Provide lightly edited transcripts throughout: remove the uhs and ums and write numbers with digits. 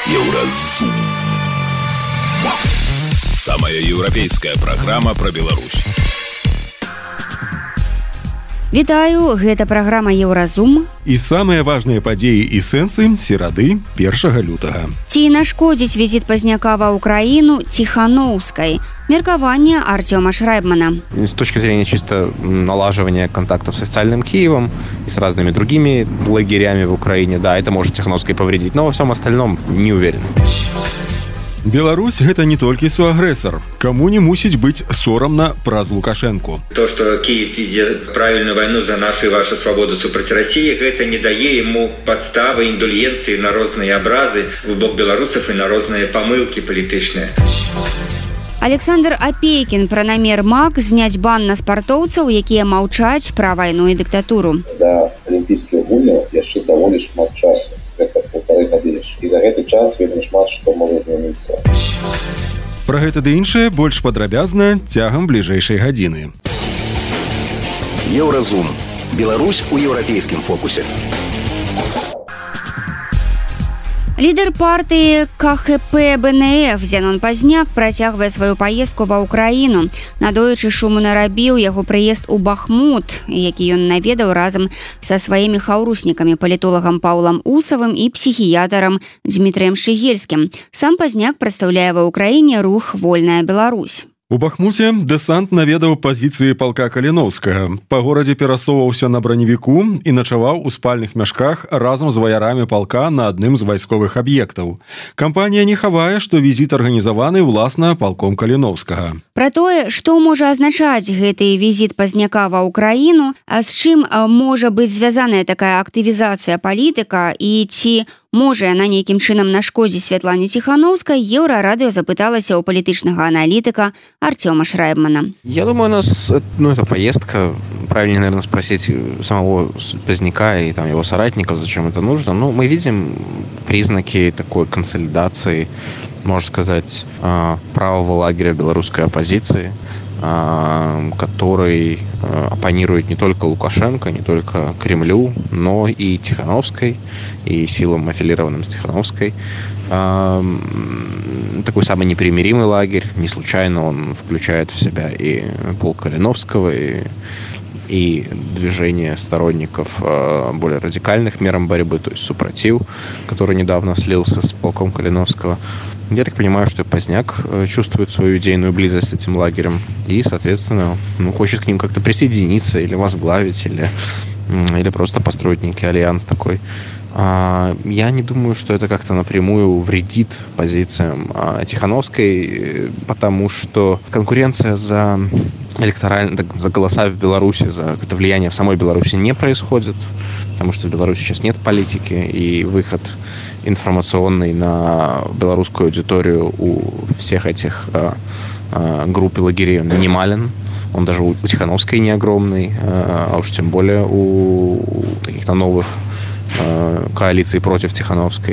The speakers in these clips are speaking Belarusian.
Еўразум. Самая еўрапейская праграма пра Беларусь. Вітаю, гэта праграма Еўразум. І самыя важныя падзеі і сэнсы серады 1 лютага. Ці нашкодзіць візіт Пазняка ва Украіну Тихановской? Меркаванне Артема Шрайбмана. С точки зрения чисто налаживания контактов с официальным Киевом и с разными другими лагерями в Украине, да, это может Тихановской повредить, но во всем остальном не уверен. Беларусь – гэта не толькі суагрэсар. Каму не мусіць быць сорамна праз Лукашэнку. То, что Киев ведет правильную войну за нашу и вашу свободу супраць России, это не дае ему подставы, индульгенции на розные образы в бок белорусов и на розные помылки политичные. Александр Апейкін пра намер МАК зняць бан на спартоўцаў, якія маўчаць пра вайну і дыктатуру. Да алімпійскіх гульняў яшчэ даволі шмат часу. Гэта 1,5 гады. І за гэты час вельмі шмат што можа змяніцца. Пра гэта ды іншае больш падрабязна цягам бліжэйшай гадзіны. Еўразум. Беларусь у еўрапейскім фокусе. Лідар партыі КХП БНФ Зянон Пазняк працягвае сваю паездку ва Ўкраіну. Надоечы шуму нарабіў яго прыезд у Бахмут, які ён наведаў разам са сваімі хаўруснікамі, палітолагам Паўлам Усавым і псіхіятарам Дмітрыем Шыгельскім. Сам Пазняк прадстаўляе ва Ўкраіне рух «Вольная Беларусь». У Бахмуце дэсант наведаў пазіцыі палка Каліноўскага. Па горадзе перасоўваўся на браневіку і начаваў у спальных мяшках разам з ваярамі палка на адным з вайсковых аб'ектаў. Кампанія не хавае, што візіт арганізаваны ўласна палком Каліноўскага. Пра тое, што можа азначаць гэты візіт Пазняка ва Ўкраіну, а з чым можа быць звязаная такая актывізацыя палітыка і ці можа яна нейкім чынам нашкодзіць Святлане Тихановской, Еўрарадыё запыталася у палітычнага аналітыка Артема Шрайбмана. Я думаю, у нас, эта поездка, правильнее, наверное, спросить самого Пазняка и там его соратников, зачем это нужно. Ну, мы видим признаки такой консолидации, можно сказать, правого лагеря белорусской оппозиции, который оппонирует не только Лукашенко, не только Кремлю, но и Тихановской, и силам, аффилированным с Тихановской. Такой самый непримиримый лагерь. Не случайно он включает в себя и полк Калиновского, и движение сторонников более радикальных мерам борьбы, то есть Супротив, который недавно слился с полком Калиновского. Я так понимаю, что Пазняк чувствует свою идейную близость с этим лагерем и, соответственно, хочет к ним как-то присоединиться или возглавить, или просто построить некий альянс такой. Я не думаю, что это как-то напрямую вредит позициям Тихановской, потому что конкуренция за голоса в Беларуси, за какое-то влияние в самой Беларуси не происходит, потому что в Беларуси сейчас нет политики, и выход информационный на белорусскую аудиторию у всех этих групп и лагерей минимален. Он даже у Тихановской не огромный, а уж тем более у каких-то новых коалиций против Тихановской.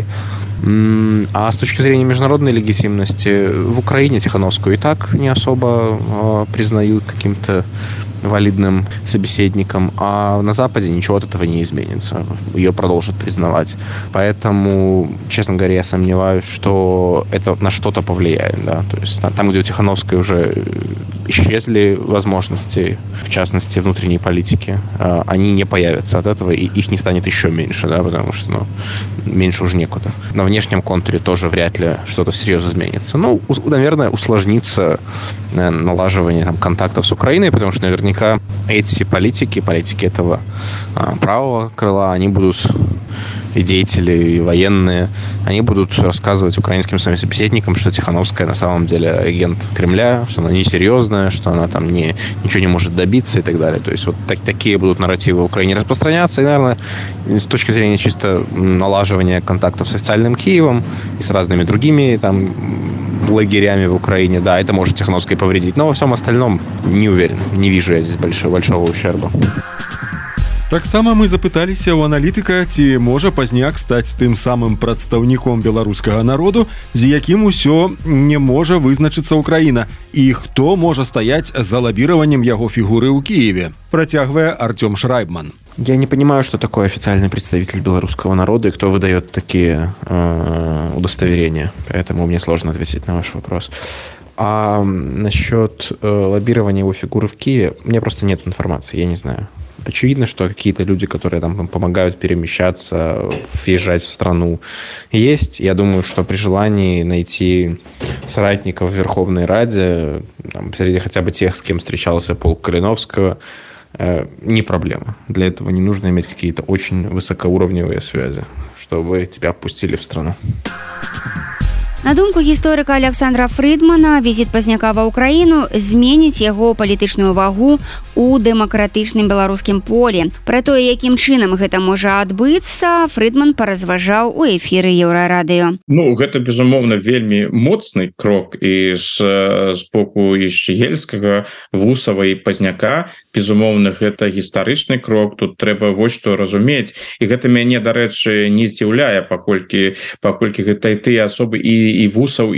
А с точки зрения международной легитимности, в Украине Тихановскую и так не особо признают каким-то валидным собеседником, а на Западе ничего от этого не изменится. Ее продолжат признавать. Поэтому, честно говоря, я сомневаюсь, что это на что-то повлияет. Да? То есть там, где у Тихановской уже исчезли возможности, в частности, внутренней политики, они не появятся от этого, и их не станет еще меньше, да? Потому что меньше уже некуда. На внешнем контуре тоже вряд ли что-то всерьез изменится. Наверное, усложнится налаживание контактов с Украиной, потому что наверняка эти политики этого правого крыла, они будут, и деятели, и военные, они будут рассказывать украинским своим собеседникам, что Тихановская на самом деле агент Кремля, что она несерьезная, что она там ничего не может добиться и так далее. То есть вот такие будут нарративы в Украине распространяться. И, наверное, с точки зрения чисто налаживания контактов с официальным Киевом и с разными другими там лагерями в Украине, да, это может Тихановской повредить. Но во всем остальном не уверен. Не вижу я здесь большого ущерба. Таксама мы запыталіся ў аналітыка, ці можа Пазняк стаць тым самым прадстаўніком беларускага народу, з якім усё не можа вызначыцца Украіна, і хто можа стаяць за лабіраваннем яго фігуры ў Киеве, працягвае Артем Шрайбман. Я не понимаю, что такое официальный представитель белорусского народа и кто выдает такие удостоверение. Поэтому мне сложно ответить на ваш вопрос. А насчет лоббирования его фигуры в Киеве, у меня просто нет информации, я не знаю. Очевидно, что какие-то люди, которые там помогают перемещаться, въезжать в страну, есть. Я думаю, что при желании найти соратников в Верховной Раде, там, среди хотя бы тех, с кем встречался полк Калиновского, не проблема. Для этого не нужно иметь какие-то очень высокоуровневые связи, чтобы тебя впустили в страну. На думку гісторыка Александра Фридмана, візіт Пазняка ва ўкраіну зменіць яго палітычную вагу у дэмакратычным беларускім полі. Пра тое, якім чынам гэта можа адбыцца, Фридман паразважаў у эфіры Еўрарадыё. Гэта, безумоўна, вельмі моцны крок і з боку і Шчыгельскага, Вусава і Пазняка. Безумоўна, гэта гістарычны крок. Тут трэба вось што разумець. І гэта мяне, дарэчы, не здзіўляе, паколькі гэта і тыя асобы і Вусаў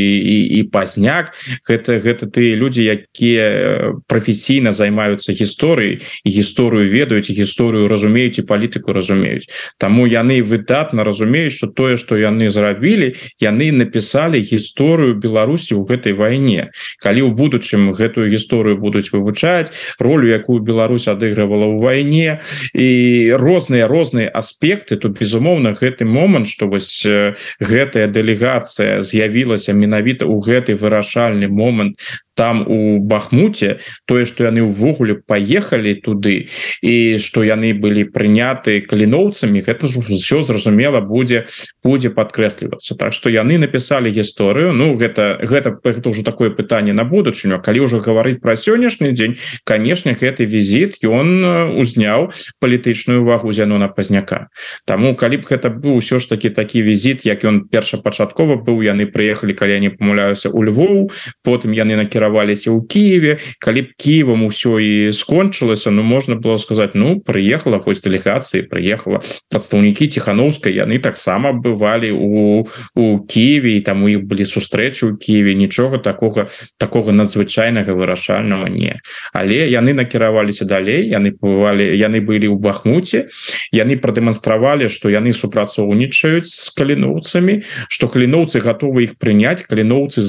і Пазняк, гэта тыя людзі, якія прафесійна займаюцца гісторыяй і гісторыю ведаюць, і гісторыю разумеюць, і палітыку разумеюць. Таму яны выдатна разумеюць, што тое, што яны зрабілі, яны напісалі гісторыю Беларусі ў гэтай вайне. Калі ў будучым гэтую гісторыю будуць вывучаць, ролю, якую Беларусь адыгрывала ў вайне, і розныя аспекты, то, безумоўна, гэты момант, што вось гэтая дэлегацыя з'явілася менавіта ў гэты вырашальны момант там у Бахмуце, тое, што яны ўвогуле паехалі туды і што яны былі прыняты каліноўцамі, гэта ж усё зразумела будзе падкрэслівацца. Так што яны напісалі гісторыю. Гэта ўжо такое пытанне на будучыню. Калі ўжо гаварыць пра сённяшні дзень, канешне, гэты візіт ён узняў палітычную вагу Зянона Пазняка. Таму калі б гэта быў усё ж такі візіт, як ён першапачаткова быў, яны прыехалі, калі я не памыляюся, у Львоў, потым яны накіраваліся ў Киеве, калі б Киевам усё і скончылася, можна было сказаць, прыехала хоць дэлегацыі, прыехала прадстаўнікі Ціханаўскай, яны таксама бывалі у Киеве, і там у іх былі сустрэчы ў Киеве, нічога такога надзвычайнага вырашальнага не. Але яны накіраваліся далей, яны былі ў Бахмуце, яны прадэманстравалі, што яны супрацоўнічаюць з каліноўцамі, што каліноўцы гатовы іх прыняць, каліноўцы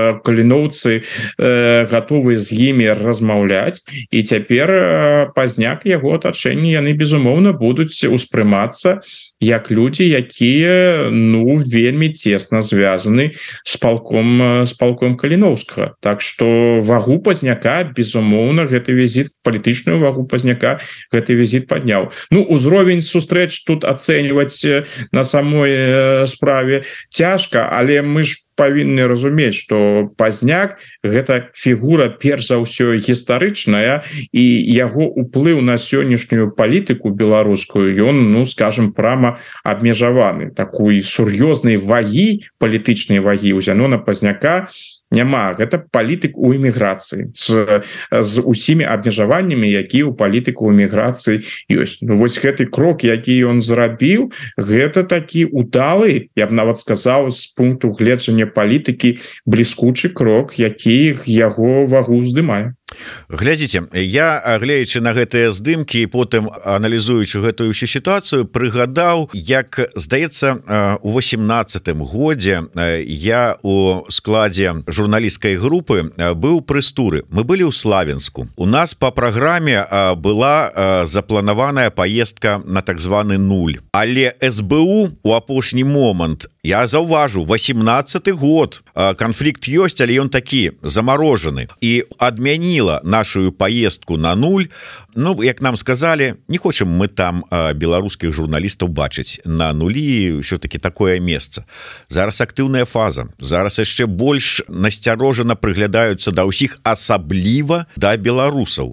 гатовы з імі размаўляць, і цяпер Пазняк, яго атачэнне, яны, безумоўна, будуць успрымацца як людзі, якія вельмі цесна звязаны з палком Каліноўскага. Так што вагу Пазняка, безумоўна, гэты візіт, палітычную вагу Пазняка гэты візіт падняў. Узровень сустрэч тут ацэньваць на самой справе цяжка, але мы ж павінны разумець, што Пазняк гэта фігура перш за ўсё гістарычная, і яго ўплыў на сённяшнюю палітыку беларускую ён, скажем, прама абмежаваны. Такой сур'ёзнай вагі, палітычнай вагі ў Зянона Пазняка няма. Гэта палітык у эміграцыі з усімі абмежаваннямі, якія ў палітыку ў эміграцыі ёсць. Вось гэты крок, які ён зрабіў, гэта такі удалы, я б нават сказаў, з пункту гледжання палітыкі, бліскучы крок, які яго вагу здымае. Глядзіце, я, гледзячы на гэтыя здымкі і потым аналізуючы гэтую ўсю сітуацыю, прыгадаў, як, здаецца, у 18-м годзе я у складзе журналісцкай групы быў пры Стуры. Мы былі ў Славенску. У нас па праграме была запланаваная паездка на так званы нуль. Але СБУ у апошні момант, я заўважу, 18-й год, канфлікт ёсць, але ён такі замарожаны. І адмяніла нашу поездку на нуль. Як нам сказали, не хочам мы там беларускіх журналістаў бачыць на нулі, ўсё-таки такое месца. Зараз актыўная фаза. Зараз яшчэ больш насцярожана прыглядаюцца да ўсіх, асабліва да беларусаў.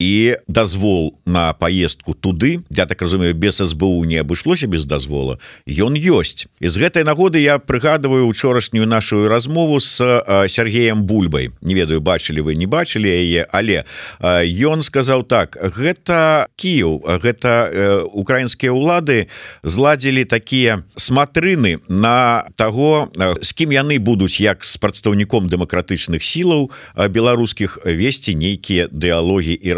І дазвол на поездку туды, я так разумею, без СБУ не абышлося без дазвола, ён ёсць. І з гэтай нагоды я прыгадываю учорашнюю нашу размову з Сергеем Бульбай. Не ведаю, бачылі вы, не бачылі яе, але ён сказаў так: гэта Кіеў, гэта украінскія ўлады зладзілі такія сматрыны на таго, з кім яны будуць, як з прадстаўніком дэмакратычных сілаў беларускіх, весці нейкія дыалогі і размовы.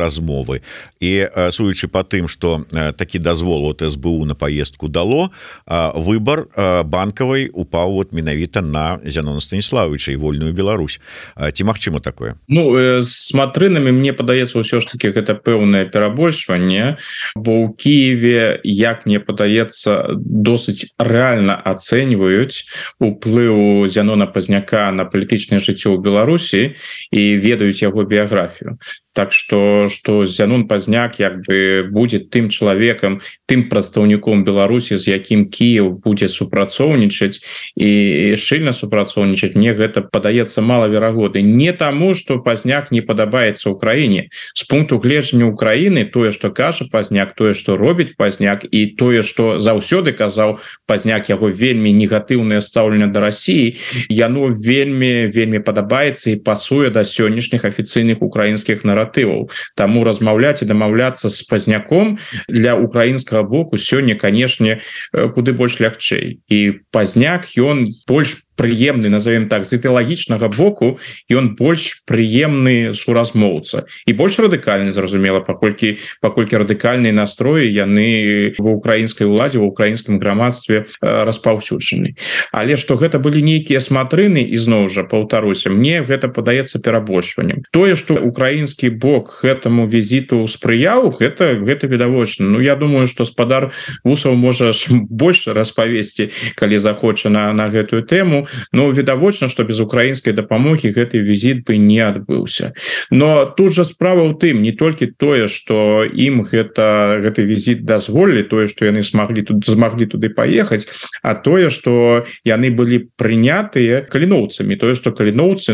размовы і суючы по тым что такі дазвол от СБУ на поездку дало, выбор банкавай упаў вот менавіта на Зянона Станіславовича і вольную Беларусь. Ці магчыма такое? Ну с матрынамі мне падаецца ўсё ж таки гэта пэўнае перабольшванне, бо ў Киеве, як мне падаецца, досыць рэальна ацэньваюць уплыў Зянона Пазняка на палітычнае жыццё ў Беларусі і ведаюць яго біяграфію. Так что Зянон Пазняк як бы будзе тым чалавекам, тым прадстаўніком Беларусі, з якім Кіев будзе супрацоўнічаць і шчыльна супрацоўнічаць, мне гэта падаецца малаверагодна. Не таму, што Пазняк не падабаецца ўкраіне. З пункту гледжання Украіны тое, што кажа Пазняк, тое, што робіць Пазняк і тое, што заўсёды казаў Пазняк, яго вельмі негатыўнае стаўленне да Расіі, яно вельмі падабаецца і пасуе да сённяшніх афіцыйных украінскіх наратываў. Таму размаўляць і дамаўляцца з Пазняком для украінскага боку сёння, канешне, куды больш лягчэй. І Пазняк, ён больш прыемны, назовем так, з ідэалагічнага боку, ён больш прыемны суразмоўца і больш радыкальны, зразумела, паколькі радыкальныя настроі яны ва ўкраінскай уладзе, ва ўкраінскім грамадстве распаўсюджаны. Але што гэта былі нейкія сматрыны, і зноў жа паўтаруся, мне гэта падаецца перабольшваннем. Тое, што украінскі бок гэтаму візіту спрыяў, гэта відавочна. Ну я думаю, што спадар Вусаў можа больш распавесці, калі захоча на гэтую тэму. Ну, відавочна, што без украінскай дапамогі гэты візіт бы не адбыўся. Но тут жа справа ў тым, не толькі тое, што ім гэты візіт дазволілі, тое, што яны змаглі туды паехаць, а тое, што яны былі прынятыя каліноўцамі, тое, што каліноўцы,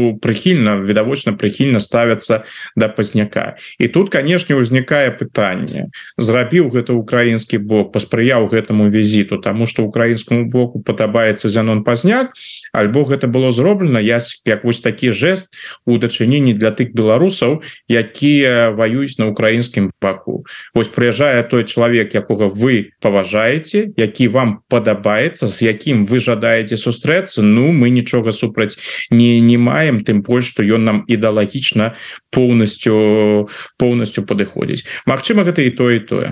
відавочна прыхільна ставяцца да Пазняка. І тут, канешне, узнікае пытанне. Зрабіў гэта украінскі бок, паспрыяў гэтаму візіту, таму што украінскаму боку падабаецца Зянон Пазняк, альбо гэта было зроблена як вось такі жэст у дачыненні для тых беларусаў, якія ваююць на украінскім баку. Вось прыязджае той чалавек, якога вы паважаеце, які вам падабаецца, з якім вы жадаеце сустрэцца, мы нічога супраць не маем, тым больш, што ён нам ідэалагічна поўнасцю падыходзіць. Магчыма, гэта і тое, і тое.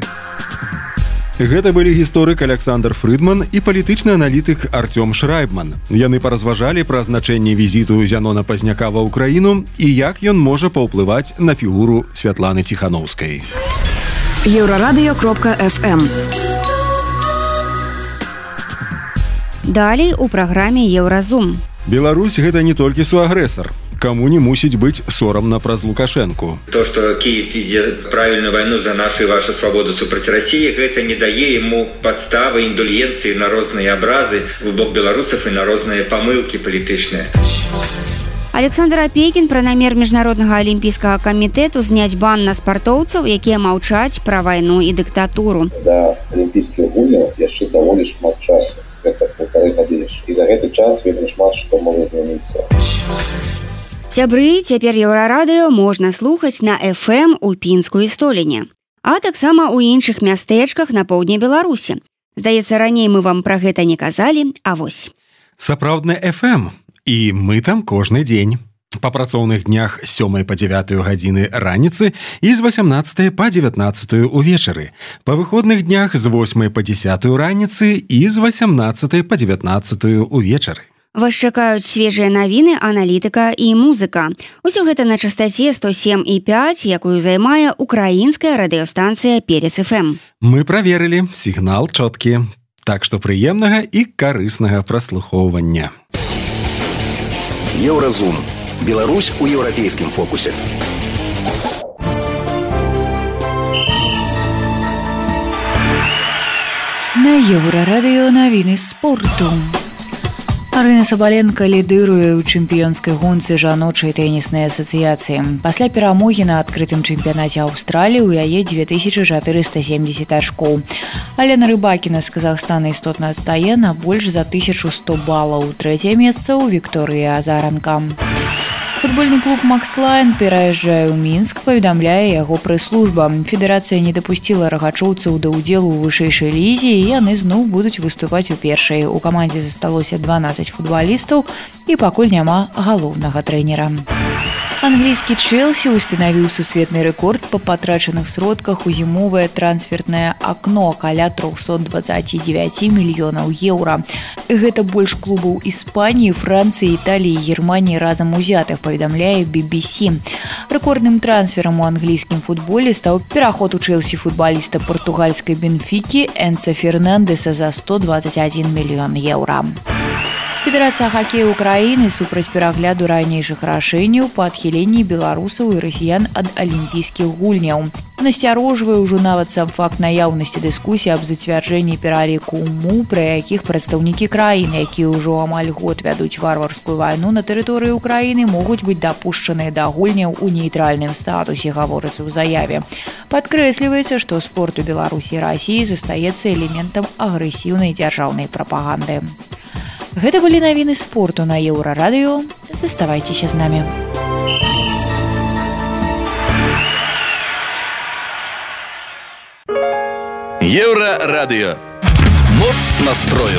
Гэта былі гісторык Александр Фрыдман і палітычны аналітык Артём Шрайбман. Яны паразважалі пра значэнне візіту Зянона Пазняка ва ўкраіну і як ён можа паўплываць на фігуру Святланы Ціхановскай. Еўрарадыё.фм. Далей у праграме Еўразум. Беларусь гэта не толькі суагрэсар. Каму не мусіць быць сорамна праз Лукашэнку. То, что Киев ведет правильную войну за нашу и вашу свободу супраць России, это не дае ему подставы, индульгенции на разные образы в бок белорусов и на разные помылки политичные. Александр Апейкін пра намер міжнароднага алімпійскага камітэту зняць бан на спартоўцаў, якія маўчаць пра вайну і дыктатуру. Да алімпійскіх гульняў яшчэ даволі шмат часу. Гэта 1,5 гады. І за гэты час вельмі шмат што можа змяніцца. Сябры, цяпер Еўрарадыё можна слухаць на FM у Пінску і Століне, а таксама ў іншых мястэчках на поўдні Беларусі. Здаецца, раней мы вам пра гэта не казалі, а вось. Сапраўдны FM, і мы там кожны дзень. Па працоўных днях з 7 па 9 гадзіны раніцы і з 18 па 19 увечары. Па выходных днях з 8 па 10 раніцы і з 18 па 19 увечары. Вас чакаюць свежыя навіны, аналітыка і музыка. Усё гэта на частаце 107,5, якую займае украінская радыёстанцыя Перец ФМ. Мы праверылі, сігнал чоткі. Так што прыемнага і карыснага праслухоўвання. Еўразум. Беларусь у еўрапейскім фокусе. На Еўрарадыё навіны спорту. Арына Сабаленко лідыруе ў чэмпіёнскай гонцы жаночай тэніснай асацыяцыі. Пасля перамогі на адкрытым чэмпіянаце Аўстраліі ў яе 2470 ачкоў. Алена Рыбакіна з Казахстана істотна адстае на больш за 1100 балаў. Трэцяе месца ў Вікторыі Азаранка. Футбольны клуб «Макслайн» пераязджае ў Мінск, паведамляе яго прэс-служба. Федэрацыя не дапусціла рагачоўцаў да ўдзелу ў вышэйшай лізе, і яны зноў будуць выступаць у першай. У камандзе засталося 12 футбалістаў, і пакуль няма галоўнага трэнера. Англійскі Чэлсі устанавіў сусветны рэкорд па патрачаных сродках у зімовае трансфернае акно каля 329 мільёнаў еўра. Гэта больш клубаў Іспаніі, Францыі, Італіі і Германіі разам узятых, паведамляе BBC. Рэкордным трансферам у англійскім футболе стаў пераход у Чэлсі футбаліста партугальскай Бенфікі Энца Фернандэса за 121 мільён еўра. Федэрацыя хакея Украіны супраць перагляду ранейшых рашэнняў па адхіленні беларусаў і расіян ад алімпійскіх гульняў. Насцярожвае ўжо нават сам факт наяўнасці дыскусіі аб зацвярджэнні пераліку умоў, пры якіх прадстаўнікі краіны, якія ўжо амаль год вядуць варварскую вайну на тэрыторыі Украіны, могуць быць дапушчаныя да гульняў у нейтральным статусе, гаворыцца ў заяве. Падкрэсліваецца, што спорт у Беларусі і Расіі застаецца элементам агрэсіўнай дзяржаўнай прапаганды. Гэта былі навіны спорту на Еўрарадыё. Заставайцеся з намі. Еўрарадыё. Моц настрою.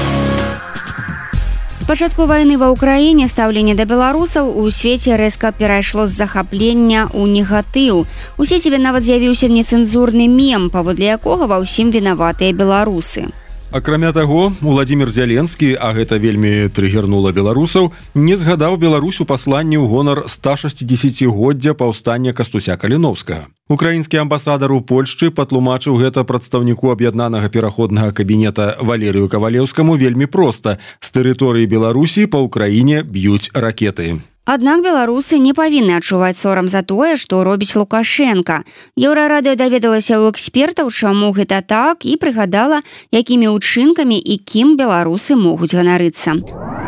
З пачатку вайны ва ўкраіне стаўленне да беларусаў у свеце рэзка перайшло з захаплення ў негатыў. У сеціве нават з'явіўся нецэнзурны мем, паводле якога ва ўсім вінаватыя беларусы. Акрамя таго, Уладзімір Зяленскі, а гэта вельмі трыгернула беларусаў, не згадаў Беларусь у пасланні ў гонар 160-годдзя паўстання Кастуся Каліноўскага. Украінскі амбасадар у Польшчы патлумачыў гэта прадстаўніку аб'яднанага пераходнага кабінета Валерыю Кавалеўскаму вельмі проста. З тэрыторыі Беларусі па ўкраіне б'юць ракеты. Аднак беларусы не павінны адчуваць сорам за тое, што робіць Лукашенка. Еўрарадыё даведалася ў экспертаў, чаму гэта так, і прыгадала, якімі ўчынкамі і кім беларусы могуць ганарыцца.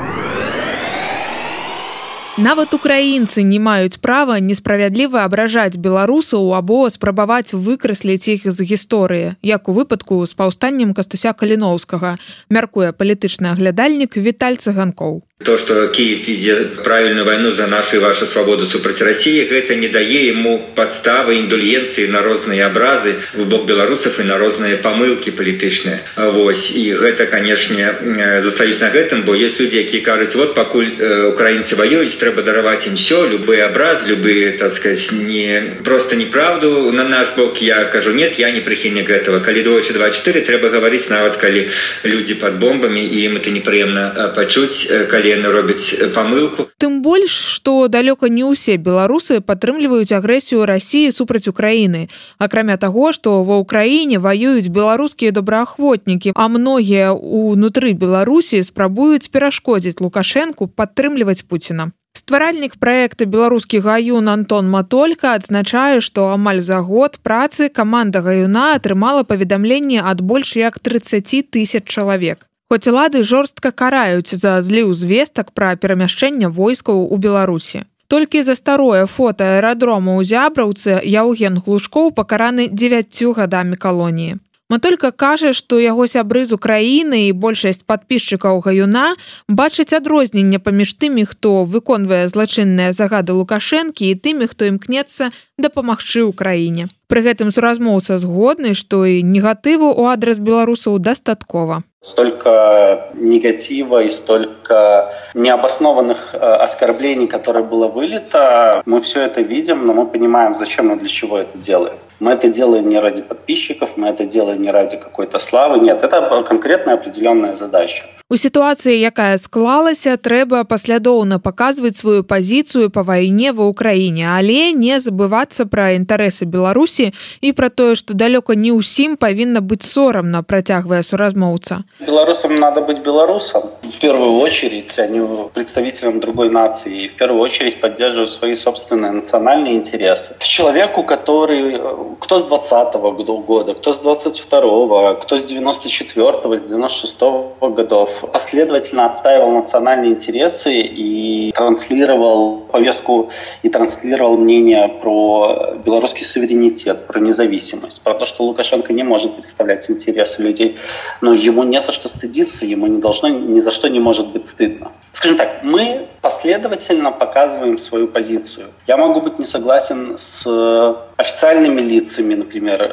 Нават украінцы не маюць права несправядліва абражаць беларусаў або спрабаваць выкрасліць іх з гісторыі, як у выпадку з паўстаннем Кастуся Каліноўскага, мяркуе палітычны аглядальнік Віталь Цыганкоў. То, что Киев ведет правильную войну за нашу и вашу свободу супраць России, это не дае ему подставы, индульгенции на разные образы в бок белорусов и на разные помылки политичные. Вось. И это, конечно, застаюсь на гэтым, бо есть люди, которые кажут, вот покуль украинцы воюют, треба даровать им все, любые образы, любые, так сказать, просто неправду на наш бок. Я кажу, нет, я не прихильник этого. Коли 2-4, треба говорить, нават коли люди под бомбами, и им это неприемно почуть, коли робяць памылку. Тым больш, што далёка не ўсе беларусы падтрымліваюць агрэсію Расіі супраць Украіны. Акрамя таго, што ва ўкраіне ваююць беларускія добраахвотнікі, а многія ўнутры Беларусі спрабуюць перашкодзіць Лукашэнку падтрымліваць Пуціна. Стваральнік праекта «Беларускі гаюн» Антон Матолька адзначае, што амаль за год працы каманда гаюна атрымала паведамленне ад больш як 30 000 чалавек. Хоць улады жорстка караюць за зліў звестак пра перамяшчэнне войскаў у Беларусі. Толькі за старое фота аэрадрома ў Зябраўцы Яўген Глушкоў пакараны 9 гадамі калоніі. Матолька кажа, што яго сябры з Украіны і большасць падпісчыкаў гаюна бачаць адрозненне паміж тымі, хто выконвае злачынныя загады Лукашэнкі і тымі, хто імкнецца дапамагчы ўкраіне. Пры гэтым суразмоўца згодны, што і негатыву ў адрас беларусаў дастаткова. Столько негатива и столько необоснованных оскорблений, которое было вылито. Мы все это видим, но мы понимаем, зачем и для чего это делаем. Мы это делаем не ради подписчиков, мы это делаем не ради какой-то славы. Нет, это конкретная определенная задача. У сітуацыі, якая склалася, трэба паслядоўна паказваць сваю пазіцыю па вайне ва ўкраіне, але не забывацца пра інтарэсы Беларусі і пра тое, што далёка не ўсім павінна быць сорамна, працягвае суразмоўца. Белорусам надо быть белорусом. В первую очередь, а не представителям другой нации. И в первую очередь поддерживать свои собственные национальные интересы. Человеку, который... Кто с 20-го года, кто с 22-го, кто с 94-го, с 96-го годов последовательно отстаивал национальные интересы и транслировал повестку и транслировал мнение про белорусский суверенитет, про независимость, про то, что Лукашенко не может представлять интересы людей. Но ему не за что стыдиться, ему не должно, ни за что не может быть стыдно. Скажем так, мы последовательно показываем свою позицию. Я могу быть не согласен с официальными лицами, например,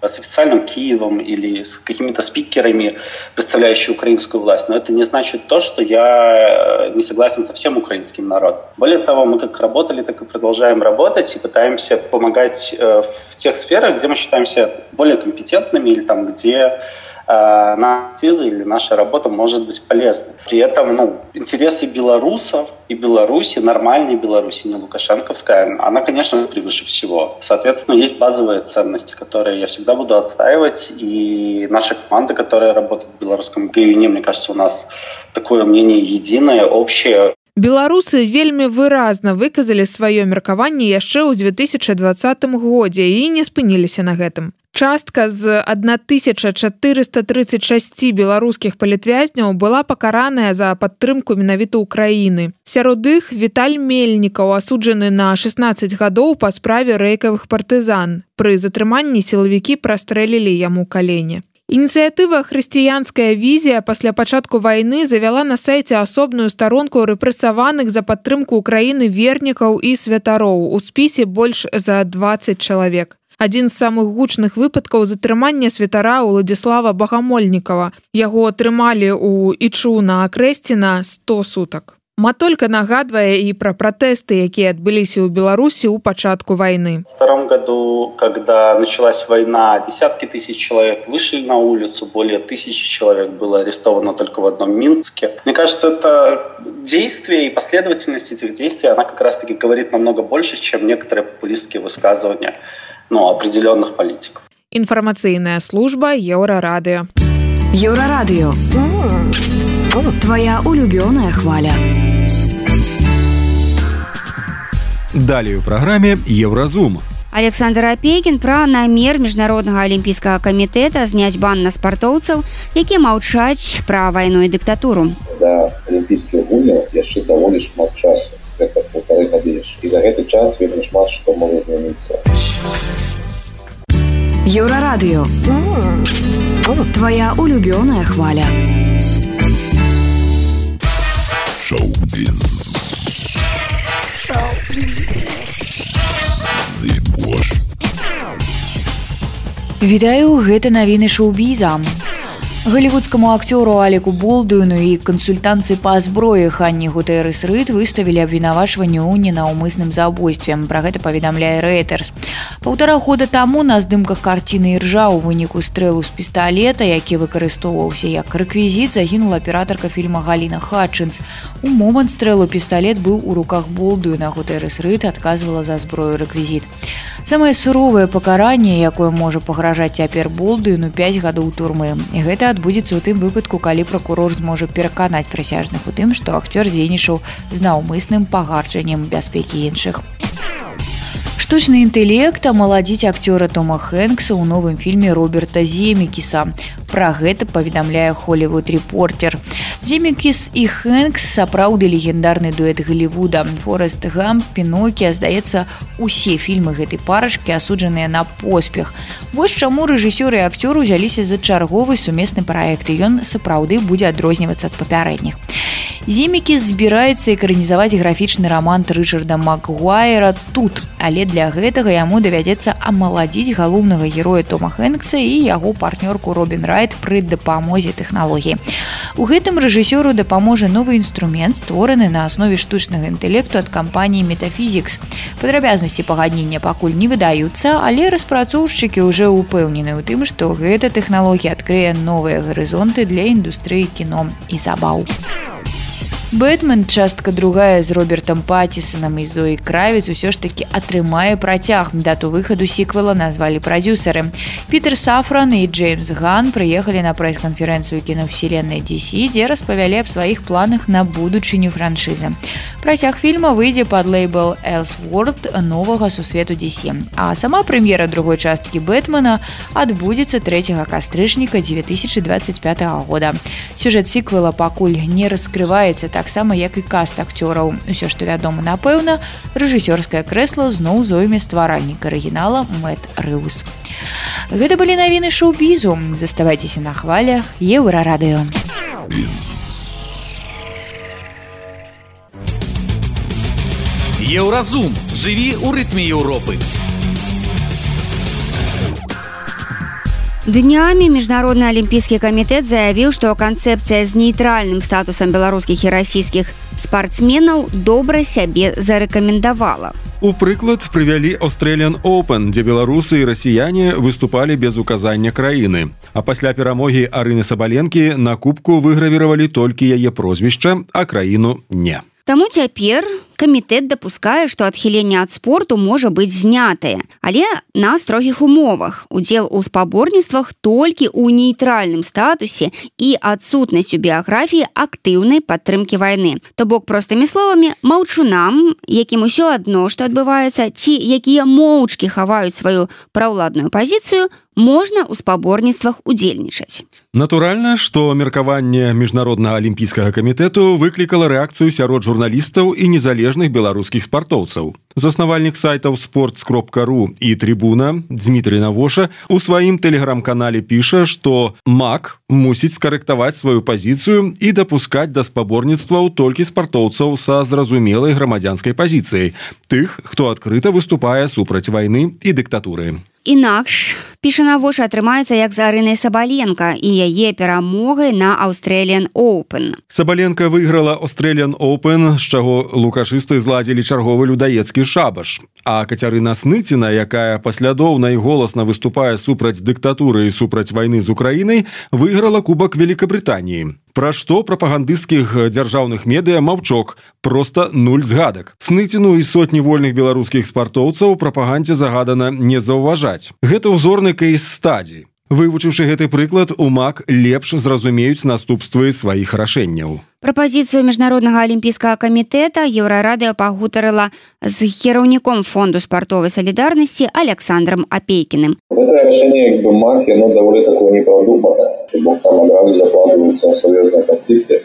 с официальным Киевом или с какими-то спикерами, представляющими украинскую власть. Но это не значит то, что я не согласен со всем украинским народом. Более того, мы как работали, так и продолжаем работать и пытаемся помогать в тех сферах, где мы считаемся более компетентными или там, где наша или наша работа может быть полезной. При этом интересы белорусов и Беларуси, нормальной Беларуси, не лукашенковская, она, конечно, превыше всего. Соответственно, есть базовые ценности, которые я всегда буду отстаивать. И наша команда, которая работает в белорусском ГИНе, мне кажется, у нас такое мнение единое, общее. Беларусы вельмі выразна выказалі сваё меркаванне яшчэ ў 2020 годзе і не спыніліся на гэтым. Частка з 1436 беларускіх палітвязняў была пакараная за падтрымку менавіта Украіны. Сярод іх Віталь Мельнікаў, асуджаны на 16 гадоў па справе рэйкавых партызан. Пры затрыманні сілавікі прастрэлілі яму калені. Ініцыятыва «Хрысціянская візія» пасля пачатку вайны завяла на сайце асобную старонку рэпрэсаваных за падтрымку Украіны вернікаў і святароў. У спісе больш за 20 чалавек. Адзін з самых гучных выпадкаў затрымання святара Уладзіслава Багамольнікава. Яго атрымалі ў Ічу на Акрэсці на 100 сутак. Матолька нагадвае і пра пратэсты, якія адбыліся ў Беларусі ў пачатку вайны. В 2002 году, когда началась война, десятки тысяч человек вышли на улицу, более 1000 человек было арестовано только в одном Минске. Мне кажется, это действие и последовательность этих действий, она как раз-таки говорит намного больше, чем некоторые популистские высказывания определенных политиков. Информационная служба Еврорадио. Еврорадио. Твоя улюбленная хваля. Далее в программе Евразум. Александр Апейкін пра намер міжнароднага алімпійскага камітэта зняць бан на спартоўцаў, якія маўчаць пра вайну і дыктатуру. Да алімпійскіх гульняў яшчэ даволі шмат часу, гэта 1,5 гады. І за гэты час вельмі шмат што можа змяніцца. Еврорадио. Твоя улюбленная хваля. Шоу-биз. Вітаю, гэта навіны шоу-біза. Голливудскому актеру Алеку Болдуину и консультанцы по зброі Ханні Гутэрыс-Рыд выставили обвинавачивание ў ненаўмысным забойстве. Про гэта паведамляе Reuters. 1,5 года таму на здымках карціны іржа ў выніку стрэлу з пісталета, які выкарыстоўваўся як рэквізіт, загінула аператарка фільма Галіна Хатчынс. У момант стрэлу пісталет быў у руках Болдуина. Гутэрыс-Рыд адказвала за зброю рэквізіт. Самае суровае пакаранне, якое можа пагражаць цяпер Болдуину, 5 гадоў турмы. І гэта адбудзецца ў тым выпадку, калі пракурор зможа пераканаць прысяжных у тым, што акцёр дзейнічаў з наўмысным пагарджаннем бяспекі іншых. Штучны інтэлект амаладзіць акцёра Тома Хэнкса ў новым фільме Роберта Земекіса. Пра гэта паведамляе Hollywood Reporter. Земекіс і Хэнкс сапраўды легендарны дуэт Голливуда. Форест Гамп, Пінокія, здаецца, усе фільмы гэтай парачкі асуджаныя на поспех. Вось чаму рэжысёр і акцёр узяліся за чарговы сумесны праект, і ён сапраўды будзе адрознівацца ад папярэдніх. Земекіс збіраецца экранізаваць графічны раман Рычарда Макгуайра тут, але для гэтага яму давядзецца амаладзіць галоўнага героя Тома Хэнкса і яго партнёрку Робін Райт пры дапамозе тэхналогіі. У гэтым рэжысёру дапаможа новы інструмент, створаны на аснове штучнага інтэлекту ад кампаніі Metaphysics. Падрабязнасці пагаднення пакуль не выдаюцца, але распрацоўшчыкі ўжо ўпэўнены ў тым, што гэта тэхналогія адкрые новыя гарызонты для індустрыі кіно і забаў. Бэтмен, частка другая з Робертам Паттісонам і Зоі Кравіц усё ж такі атрымае працяг. Дату выхаду сіквела назвалі прадзюсары. Пітер Сафран і Джеймс Ган прыехалі на прэс-канферэнцыю кінавселеннай DC, дзе распавялі аб сваіх планах на будучыню франшызы. Працяг фільма выйдзе пад лейбл Elseworld новага сусвету DC. А сама прэм'ера другой часткі Бэтмена адбудзецца 3 кастрычніка 2025 года. Сюжэт сіквела пакуль не раскрываецца, таксама як і каст акцёраў. Усё, што вядома напэўна, рэжысёрскае крэсла зноў зойме стваральнік арыгінала Мэтт Рэўс. Гэта былі навіны шоу-бізу. Заставайцеся на хвалях Еўрарадыё. Еўразум. Жыві ў рытме Еўропы. Днями Международный олимпийский комитет заявил, что концепция с нейтральным статусом белорусских и российских спортсменов добра себе зарекомендовала. У прыклад привялі Australian Open, дзе беларусы і расіяне выступалі без указання краіны. А пасля перамогі Арыны Сабаленкі на кубку выгравіравалі толькі яе прозвішча, а краіну не. Таму цяпер камітэт дапускае, што адхіленне ад спорту можа быць знятае, але на строгіх умовах. Удзел у спаборніцтвах толькі ў нейтральным статусе і адсутнасцю біяграфіі актыўнай падтрымкі вайны. То бок, простымі словамі, маўчунам, якім усё адно, што адбываецца, ці якія моўчкі хаваюць сваю праўладную пазіцыю, можна ў спаборніцтвах удзельнічаць. Натуральна, што меркаванне Міжнароднага алімпійскага камітэту выклікала рэакцыю сярод журналістаў і незалежных беларускіх спартоўцаў. Заснавальнік сайтаў sports.ru і Трибуна Дмітрий Навоша у сваім тэлеграм-канале піша, што МАК мусіць скарэктаваць сваю пазіцыю і дапускаць да спаборніцтваў толькі спартоўцаў са зразумелай грамадзянскай пазіцыяй, тых, хто адкрыта выступае супраць вайны і дыктатуры. Інакш, піша Навоша, атрымаецца як з Арынай Сабаленка і яе перамогай на Australian Open. Сабаленка выйграла Australian Open, з чаго лукашысты зладзілі чарговы людаецкі шабаш. А Кацярына Сныціна, якая паслядоўна і голасна выступае супраць дыктатуры і супраць вайны з Украінай, выйграла Кубак Великабрытаніі. Пра што прапагандысцкіх дзяржаўных медыа маўчок, проста нуль згадак. Сныціну і сотні вольных беларускіх спартоўцаў прапагандзе загадана не заўважаць. Гэта ўзорны кейс-стадій. Вывучыўшы гэты прыклад, у МАК лепш зразумеюць наступствы сваіх рашэнняў. Пропозицию Международного олимпийского комитета Еврорадио пагутарыла с кіраўніком фонду спортовой солидарности Александром Опейкиным. Это решение МАК, оно довольно такое непродуманное. Там одразу закладываются серьезные конфликты.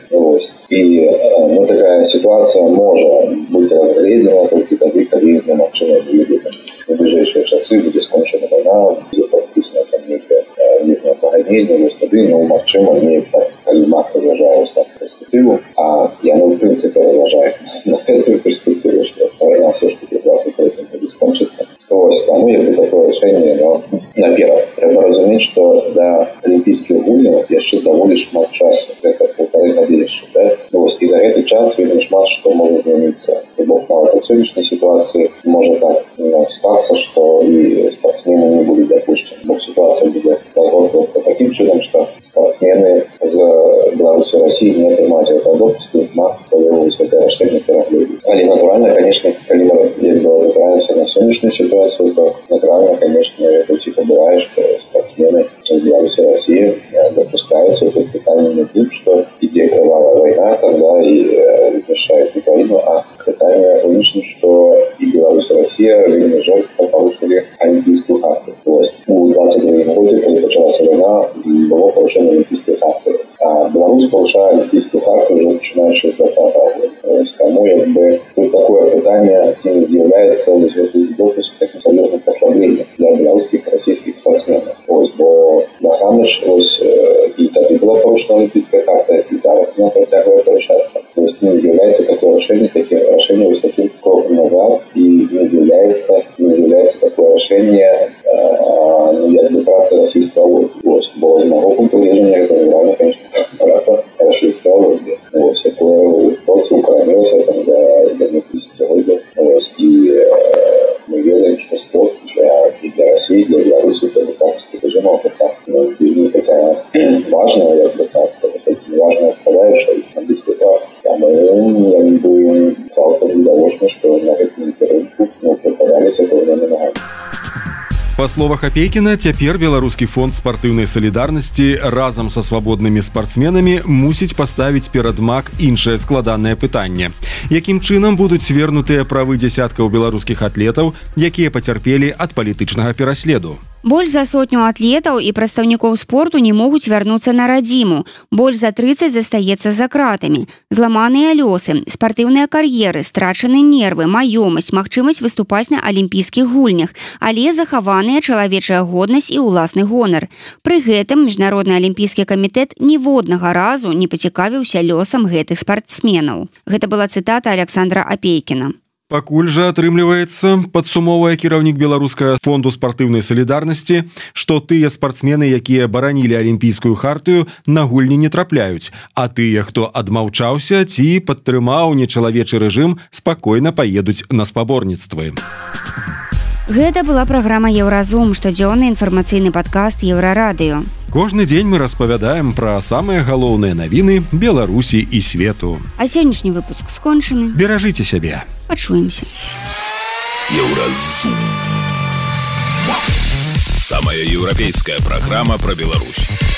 И такая ситуация может быть разглядена только тогда, когда машина будет в ближайшие часы, будет скончена война, будет подписано там некое погоднение, но машина не так, как МАК разважает перспективу, а яно в принципе разважает на эту перспективу, что война все-таки 20% будет скончиться. Тому якби такое решение, но наперед. Треба разуметь, что до Олимпийских гульняў яшчэ даволі шмат часу, это 1,5 гадзіны, да? И за этот час вельмі шмат что может измениться. Бог нават у сегодняшней ситуации может так статься, что и спортсмены не будут допущены. Бог ситуация будет разгортываться таким чином, что спортсмены из Беларуси и России не принимают эту адопцию, МАК своего высокое решение переглядит. Але натурально, конечно, когда мы опираемся на сегодняшнюю ситуацию, то натурально, конечно, это типа бывает, что спортсмены из Беларуси и России допускаются тут питание не тем, что идея кровавая война тогда и защищает Украину, а питание лишним, что и Беларусь и Россия вельми жестко порушили олимпийскую харту. У 22 году, когда началась война, было порушение олимпийской харты. А Беларусь порушает олимпийскую харту уже начинающую с 20 года. Тому якби тут такое питание тем является допуск таких серьезных послаблений для белорусских и российских спортсменов. Бо насамрэч и тогда была порушена олимпийская харта, и зараз она протягивает порушаться. То есть не является такое решение с таким кроком назад, и не является такое решение якби працы российской логики. Бо з мого пункту зрения это неравно, конечно, праца российской логики. Такое просто укоренился там за 10 лет. И мы верим, что спорт для России, для Беларуси, это качество тяжело, не такая важная, я бы сказал, важная составляющая на ситуации. А мы будем целиком удовольствованы, что на этом рынку попадались это время ногами. Па словах Апейкіна, цяпер Беларускі фонд спартыўнай салідарнасці разам са свабоднымі спартсменамі мусіць паставіць перад МАК іншае складанае пытанне. Якім чынам будуць звернутыя правы дзясяткаў беларускіх атлетаў, якія пацярпелі ад палітычнага пераследу? Больш за 100 атлетаў і прадстаўнікоў спорту не могуць вярнуцца на радзіму. Больш за 30 застаецца за кратамі. Зламаныя лёсы, спартыўныя кар'еры, страчаны нервы, маёмасць, магчымасць выступаць на алімпійскіх гульнях, але захаваная чалавечая годнасць і ўласны гонар. Пры гэтым Міжнародны алімпійскі камітэт ніводнага разу не пацікавіўся лёсам гэтых спартсменаў. Гэта была цытата Александра Опейкіна. Пакуль жа атрымліваецца, падсумоўвае кіраўнік беларускага фонду спартыўнай салідарнасці, што тыя спартсмены, якія баранілі алімпійскую хартыю, на гульні не трапляюць, а тыя, хто адмаўчаўся ці падтрымаў нечалавечы рэжым, спакойна паедуць на спаборніцтвы. Гэта была праграма «Еўразум», штодзённы інфармацыйны падкаст «Еўрарадыё». Кожны дзень мы распавядаем пра самыя галоўныя навіны Беларусі і свету. А сённяшні выпуск скончаны. Беражыце сябе. Пачуемся. Еўразум. Самая еўрапейская праграма пра Беларусь.